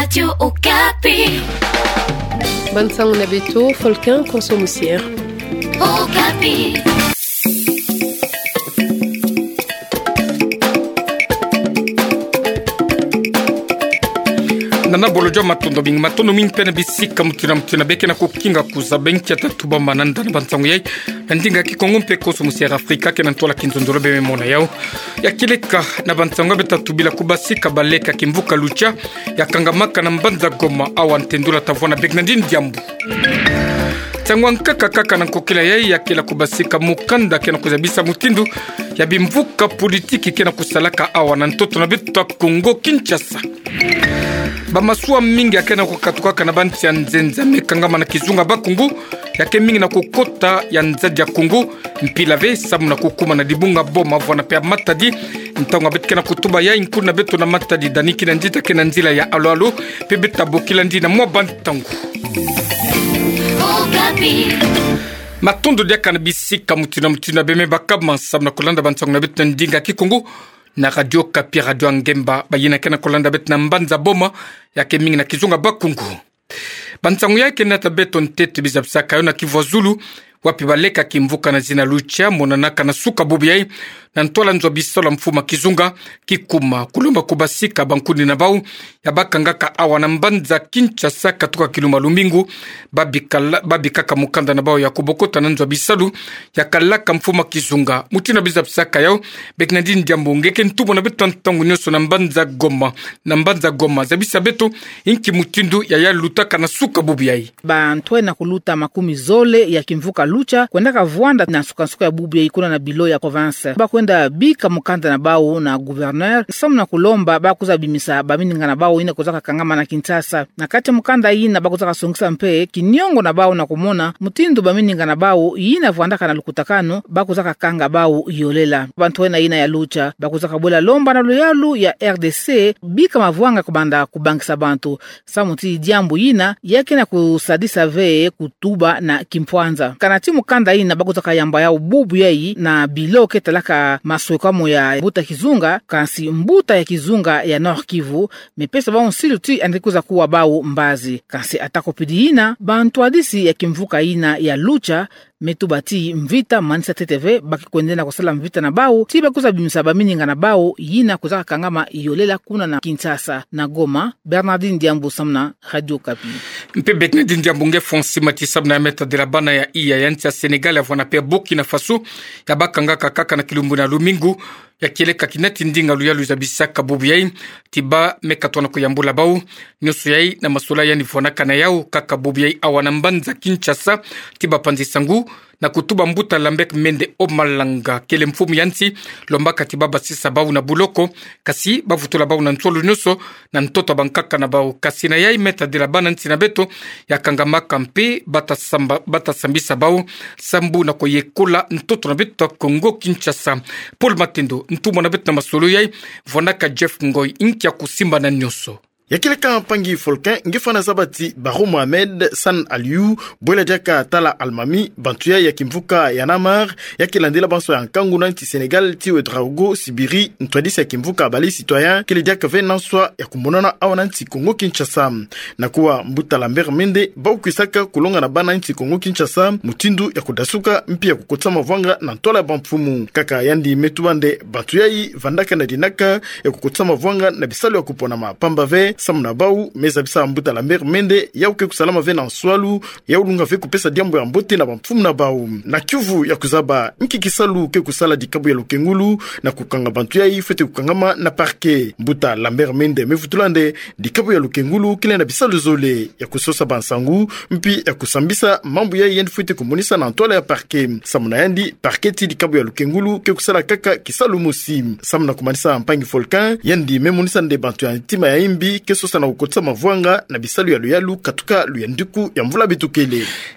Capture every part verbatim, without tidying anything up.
Radio Okapi. Bansango na beto, Folquin Consomoussière. Okapi. Nana bolojo matondo bing matondo min pena bisika mutina mutina beke na kokinga kuza benki atatuba mananda na bansango yai ndinga ki Kongo mpe Consomoussière Afrika ke nantola kinzondolo be mona yao yakileka na bansango betatubila kubasika baleka kimvuka lucha yakangamaka na mbanza Goma awa ntendula tavona begnandin diambu Tangwankaka kaka na kokila yai yakila kubasika mukanda kena kuzabisa mutindu ya bimvuka politiki kena kusalaka awa na ntoto na betu Kongo Kinshasa Bamasua mingi yakena kukatuka na banti ya nzenza mekangama na kizunga bakungu yake mingi na kukota ya nzaji ya kungu mpilave samu na kukuma na dibunga boma vwana pia matadi ntango betu na kutuba ya inkuru na betu na matadi daniki na njita kena nzila ya alo alo pebeta bokila ndi na mwa bantangu Matondo dia kanabisika mutina mutina beme bakama samu na kulanda bantangu na betu na ndinga kikungu na Radio Okapi Radio Angemba bayina kena kolanda bet na mbanza boma yake mingi na kizunga bakungu bansangu yake na tabeto ntete bizabsaka yona kivozulu wapi baleka kimvuka na zina lucha monanaka na suka bobiyai na ntola nzo bisola mfuma kizunga kikuma kulomba kubasika bankuni na bau ya bakangaka awa na mbanza Kinshasa katoka kiluma lumbingu babikala babikaka mukanda na bau ya kubokota na nzo bisalu ya kalaka mfuma kizunga mutina bizabsaka yao beknadin diambo ngeke ntubo na beto ntangu nyoso na mbanza Goma na mbanza Goma zabisa beto inki mutindu ya ya lutaka na suka bobiyai ba ntwe na kuluta makumi zole ya kimvuka lucha kwenda kavwanda na suka suka ya bobiyai kuna na bilo ya province ba kwenda bika mukanda na bao na gouverneur samu na kulomba bakuza bimisa bamininga na bao ina kuzaka kangama na Kinshasa na kati mukanda ina bakuza kasongisa mpe kinyongo na bao na kumona mutindu bamininga na bao ina vwandaka na lukutakano bakuza kanga bao yolela bantu wena ina ya lucha bakuza kabula lomba na luyalu ya R D C bika mavwanga kubanda kubangisa bantu samu ti diambu ina yake na kusadisa ve kutuba na kimpwanza kanati mukanda ina bakuza kayamba yao bubu yai na bilo ketalaka maswekamo ya mbuta kizunga kansi mbuta ya kizunga ya Nord Kivu mepesa bao nsilu ti andikuza kuwa bao mbazi kansi atakopidi ina bantu adisi ya kimvuka ina ya lucha metubati mvita manisa T T V baki kuendena kusala mvita na bao tiba kuza bimisaba mininga na bao yina kuzaka kangama yolela kuna na Kinshasa na Goma Bernardine Diambo samna Radio Okapi mpe Bernardine Diambo nge fonsi matisab na meta de la bana ya iya yanti ya Senegal avona pe Burkina Faso ya bakanga kaka na kilumbu na lumingu ya kileka kinati ndinga luyalu za bisaka bubu yai tiba mekatwana kuyambula bau nyosu yai na masula yani fonaka na yao kaka bubu yai awana mbanza Kinshasa tiba panzi sangu na kutuba mbuta lambek mende omalanga kele mfumu yansi lombaka tiba basisa bau na buloko kasi bavutula bau na ntolo nyoso na ntoto bankaka na bau kasi na yai meta de la bana nsi na beto ya kangamaka mpe bata, samba, bata sambisa bau sambu na koyekola ntoto na beto Kongo Kinshasa Paul Matendo ntumo na beto na masolo yai vonaka Jeff Ngoy inkia kusimba na nyoso yakileka pangi Folquin ngefana zabati Barou Mohamed San Aliou boile jaka tala almami bantuya ya kimvuka ya namar yakilandela banso ya nkangu na nti Senegal ti Ouedraogo Sibiri ntwadisi ya kimvuka bali citoyen kile jaka venanswa ya kumonana awa nti Kongo Kinshasa na kuwa mbuta Lambert Mende baukwisaka kulonga na bana nti Kongo Kinshasa mutindu ya kudasuka mpi ya kukotsa mavwanga na ntola bamfumu kaka yandi metubande bantuya yi vandaka na dinaka ya kukotsa mavwanga na bisalo ya kupona mapamba ve samuna bau meza bisa mbuta Lambert Mende ya uke kusalama ve na nswalu ya ulunga ve kupesa diambo ya mbote na bamfumu na bau na Kivu ya kuzaba nki kisalu ke kusala dikabu ya Lukengulu na kukanga bantu ya ifete kukangama na parke mbuta Lambert Mende mevutulande dikabu ya Lukengulu kile na bisalu zole ya kusosa bansangu mpi ya kusambisa mambu ya yendi fete kumonisa na ntola ya parke samuna yandi parke ti dikabu ya Lukengulu ke kusala kaka kisalu musi samuna kumanisa mpangi Folquin yendi memonisa nde bantu ya ntima ya imbi kesosa na ukotsa mavwanga na bisalu ya luyalu katuka luyandiku ya mvula bitukele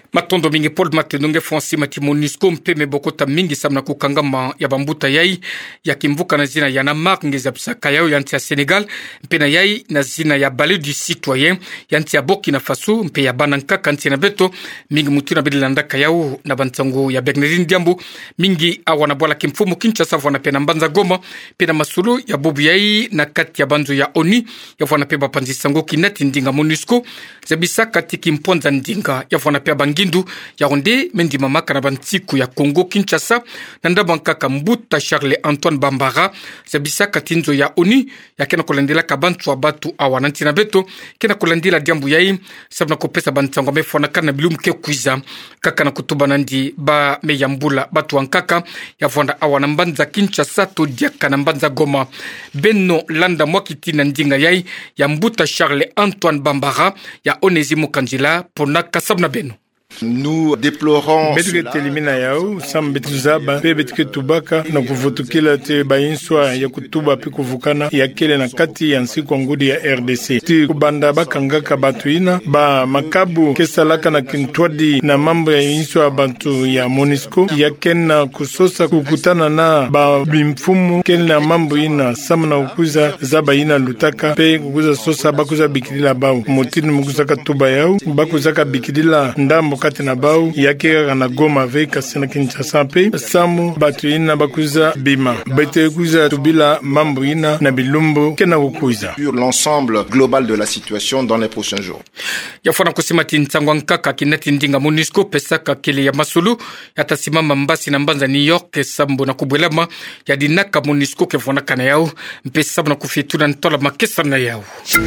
Matondo mingi Paul Matendonge Francis Mati Monisco mpeme bokota mingi samna kukangama ya bambuta yai ya kimvuka na zina ya Namak ngeza pisaka yao yanti ya Senegal mpe na yai na zina ya Ballet du Citoyen yanti ya Burkina Faso mpe ya Bananka kanti na beto mingi mutuna bilandaka yao na bantango ya Bernardine Diambo mingi awana bola kimfumu Kinshasa wana pe na Mbanza Goma pe na masulu ya bobu yai na kati ya banzo ya Oni ya wana pe bapanzi sango kinati ndinga Monisco zebisa kati kimponza ndinga ya wana pe bangindu ya ronde mendi mamaka na bantiku ya Congo Kinshasa na ndabankaka Mbuta Charles Antoine Bambara zebisa katinzo ya Oni ya kena kolandela kabantu abatu awananti na beto kena kolandela diambu yai sabna kopesa bantango mefona kana bilumke kuiza kaka na kutuba nandi ba meyambula batu ankaka ya fonda awana Mbanza Kinshasa to diaka na Mbanza Goma Benno Landa mwakiti na ndinga yai ya Mbuta Charles Antoine Bambara ya Onesimo Kanjila pona kasabna Benno. Nous déplorons betike telimina yao sam betuzaba pe betike tubaka na kuvutukila te bainswa ya kutuba pe kuvukana ya kele na kati ya nsiku ngudi ya R D C ti kubanda bakangaka batu ina ba makabu kesalaka na kintwadi na mambo ya inswa bantu ya Monisco ya kena kusosa kukutana na ba bimfumu kele na mambo ina samna ukuza zaba ina lutaka pe kukuza sosa bakuza bikidila bao motini mukuzaka tuba yao bakuzaka bikidila ndambo kati na bao yake na Goma veka sena Kinshasa pe samu batu ina bakuza bima bete kuza tubila mambo ina na bilumbu kena kukuza sur l'ensemble global de la situation dans les prochains jours. Yafana kusimati ntangwa nkaka kinati ndinga Monisco pesaka kele ya masulu yatasimama Mbasi na Mbanza New York sambo na kubwelama ya dinaka Monisco kefona kana yao mpesa na kufituna ntola makesa na yao.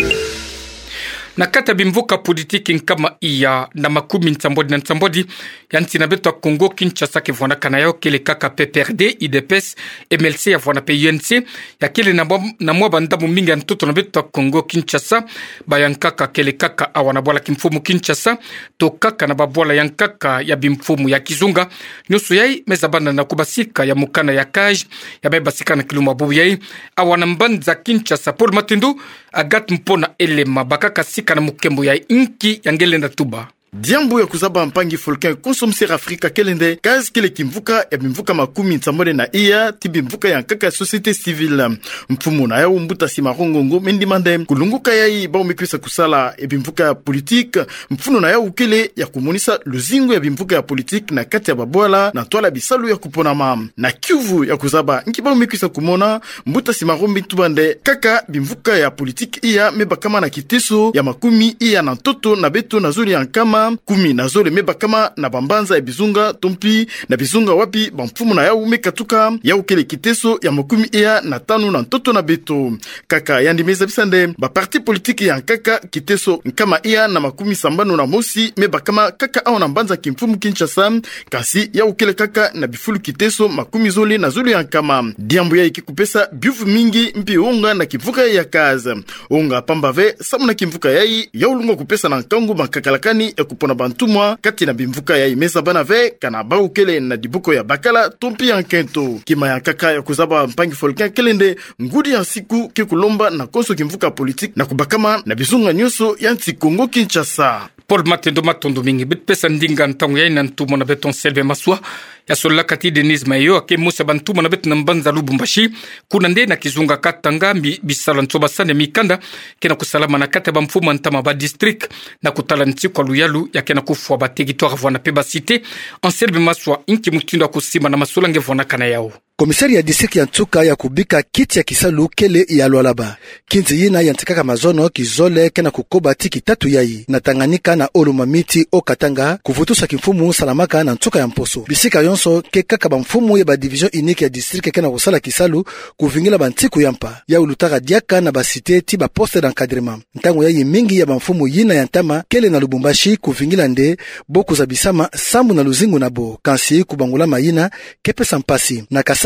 Na kata bimvuka politiki nkama iya na makumi ntambodi na ntambodi yanti na beto Congo Kinshasa ke vwana kana yao kele kaka P P R D, I D P S, M L C ya vwana P U N C ya kele na, na mwa bandamu mingi ya ntoto na beto Congo Kinshasa bayankaka kele kaka awana bola kimfumu Kinshasa to kaka na babola yankaka ya bimfumu ya Kizunga nyusu yai mezabana na kubasika ya mukana ya Kaj ya mebasika na kiluma bubu yai awana Mbanza Kinshasa Paul Matindu agat mpona elema bakaka sika na mukembo ya inki yangele na tuba. Diambu ya kuzaba mpangi Folkin Consomcer Afrika kelende kazi kile kimvuka ya bimvuka makumi ntsamode na iya tibi mvuka ya nkaka ya societe civile mfumu na yao Mbuta Simarongongo mendi mande kulunguka yai bao mekwisa kusala ya bimvuka ya politique mfuno na yao ukele ya kumonisa luzingo ya bimvuka ya politique na kati ya babola na toala bisalu ya kupona mam na Kivu ya kuzaba nki bao mekwisa kumona Mbuta Simarombi tubande kaka bimvuka ya politique iya meba kama na kiteso ya makumi iya na toto na beto na zuri ya nkama kumi na zole meba kama na bambanza ya bizunga tompi na bizunga wapi bamfumu na yau mekatuka yau kele kiteso ya makumi ea na tanu na ntoto na beto kaka yandi meza bisande ba parti politiki ya kaka kiteso nkama ea na makumi sambano na mosi meba kama kaka au na mbanza kimfumu Kinshasa kasi yau kele kaka na bifulu kiteso makumi zole na zole ya nkama diambu ya ikikupesa biufu mingi mpi onga na kimvuka ya kaza onga pambave samu na kimvuka yai yau lungo kupesa na nkangu makakalakani ya kupona bantumwa kati na bimvuka ya imeza bana ve kana ba ukele na dibuko ya bakala tompi ya nkento kima ya kaka ya kuzaba mpangi Folkin kelende ngudi ya siku ke kulomba na konso kimvuka politique na kubakama na bizunga nyoso ya nti Congo Kinshasa. Paul Matendo Matondo mingi bitpesa ndinga ntango ya ina ntumo na beton selve maswa ya sola kati Denise Mayo ake musa bantumo na betu na Mbanza Lubumbashi kuna nde na Kizunga katanga bisala ntoba sane mikanda kena kusalama na kata ba mfumo ntama ba district na kutala nti kwa luyalu ya kena kufwa ba territoire vwana peba cité en selve maswa inki mutindo kusima na masola nge vwana kana yao. Komisari ya district ya Ntuka ya kubika kiti ya kisalu kele ya Lualaba. Kinzi yina ya ntikaka mazono kizole kena kukoba tiki tatu yai. Na Tanganyika na Olumamiti o Katanga kuvutusa kimfumu salamaka na Ntuka ya Mposo. Bisika yonso ke kaka ba mfumu ya ba division unique ya district kena kusala kisalu kuvingila ba ntiku yampa. Ya ulutaka diaka na ba site ti ba poste d'encadrement. Ntango yai mingi ya ba mfumu yina ya ntama kele na Lubumbashi kuvingila nde boku za bisama sambu na luzingu na bo. Kansi kubangula mayina kepe sampasi. Na kasa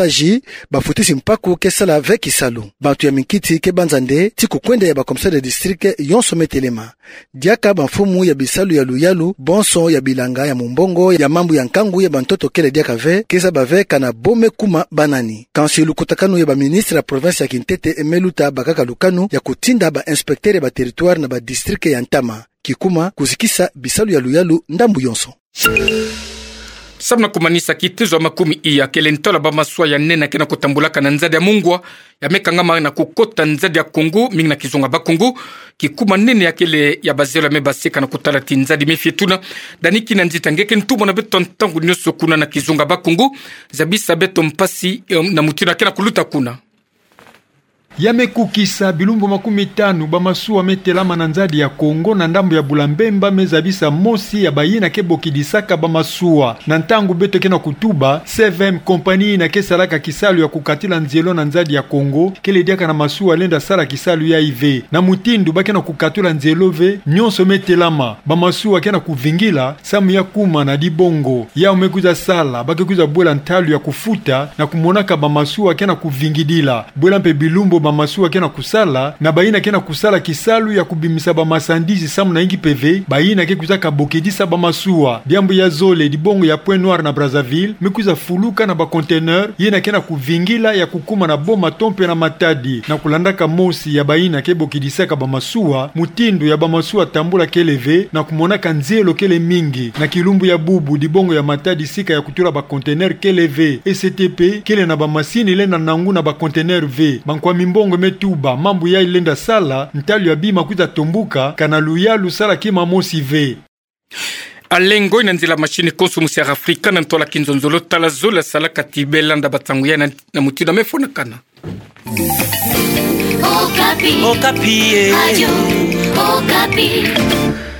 basaji bafutisi mpaku kesala ve kisalu bantu ya minkiti ke banzande ti kukwenda ya bakomisa de district yonso metelema diaka banfumu ya bisalu ya luyalu bonso ya bilanga ya mumbongo ya mambu ya nkangu ya bantoto kele diaka ve keza bave kana bome kuma banani kansi lukutakanu ya baministre ya province ya Kintete emeluta bakaka lukanu ya kutinda ba inspecteur ya ba territoire na ba district ya Ntama kikuma kuzikisa bisalu ya luyalu ndambu yonso. Samna kumanisa kitizo makumi iya kele ntola ba maswa ya nena kena kutambulaka na nzadi ya mungwa ya mekangama na kukota nzadi ya Kongo mingi na kizunga ba Kongo kikuma nene ya kele ya bazelo mebasika na kutala tinzadi mefietuna daniki na nzita ngeke ntumo na beto ntangu nyoso kuna na kizunga ba Kongo zabisa beto mpasi na mutina kena kuluta kuna yamekukisa bilumbu makumi tanu bamasuwa metelama na nzadi ya Kongo na ndambu ya Bulambemba mezabisa mosi ya bayina kebokidisaka bamasuwa na ntangu beto kena kutuba C V M kompani na kesalaka kisalu ya kukatila nzielo na nzadi ya Kongo kele diaka na masuwa lenda sala kisalu ya I V na mutindu bakena kukatula nzielo ve nyonso metelama bamasuwa kena kuvingila samu ya kuma na dibongo ya umekuza sala bakekuza bwela ntalu ya kufuta na kumonaka bamasuwa kena kuvingidila bwela mpe bilumbu bamasuwa kena kusala na bayina kena kusala kisalu ya kubimisa bamasandizi samu na ingi P V bayina ke kuzaka bokedisa bamasuwa diambu ya zole dibongo ya Point Noir na Brazzaville mekuza fuluka na bakonteneur yena kena kuvingila ya kukuma na boma tompe na matadi na kulandaka mosi ya bayina ke bokedisaka bamasuwa mutindu ya bamasuwa tambula keleve na kumonaka nzelo kele mingi na kilumbu ya bubu dibongo ya matadi sika ya kutula bakonteneur keleve E C T P kele na bamasini lenda nangu na bakonteneur V bankwa mbongo metuba mambu ya ilenda sala ntali ya bima kuza tombuka kana luyalu sala kima mosi ve alengo inanzila machine konsumu ya Afrika na ntola kinzonzolo tala zola sala katibela nda batangu ya na, na mutina mefona kana Okapi Okapi Okapi